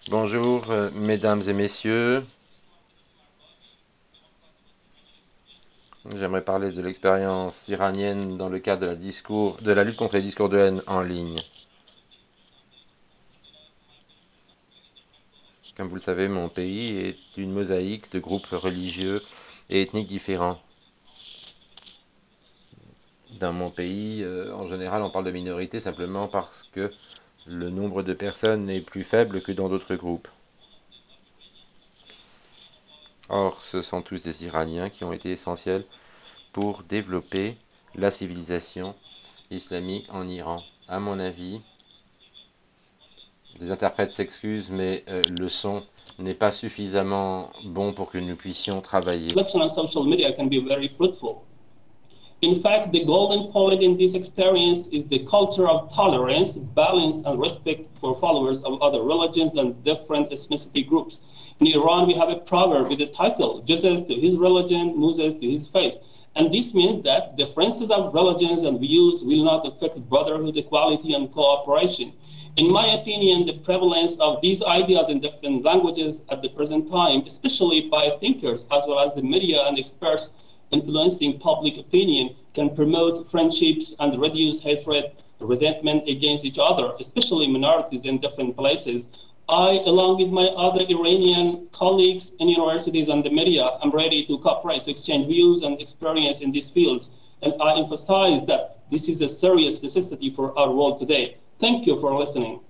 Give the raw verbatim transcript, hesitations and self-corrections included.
Bonjour, euh, mesdames et messieurs. J'aimerais parler de l'expérience iranienne dans le cadre de la, discours, de la lutte contre les discours de haine en ligne. Comme vous le savez, mon pays est une mosaïque de groupes religieux et ethniques différents. Dans mon pays, euh, en général, on parle de minorité simplement parce que le nombre de personnes est plus faible que dans d'autres groupes. Or, ce sont tous des Iraniens qui ont été essentiels pour développer la civilisation islamique en Iran. À mon avis, les interprètes s'excusent, mais euh, le son n'est pas suffisamment bon pour que nous puissions travailler. Reflection on social media can be very fruitful. In fact, the golden point in this experience is the culture of tolerance, balance, and respect for followers of other religions and different ethnicity groups. In Iran, we have a proverb with the title, Jesus to his religion, Moses to his faith. And this means that differences of religions and views will not affect brotherhood, equality, and cooperation. In my opinion, the prevalence of these ideas in different languages at the present time, especially by thinkers as well as the media and experts influencing public opinion, can promote friendships and reduce hatred, resentment against each other, especially minorities in different places. I, along with my other Iranian colleagues in universities and the media, am ready to cooperate, to exchange views and experience in these fields. And I emphasize that this is a serious necessity for our world today. Thank you for listening.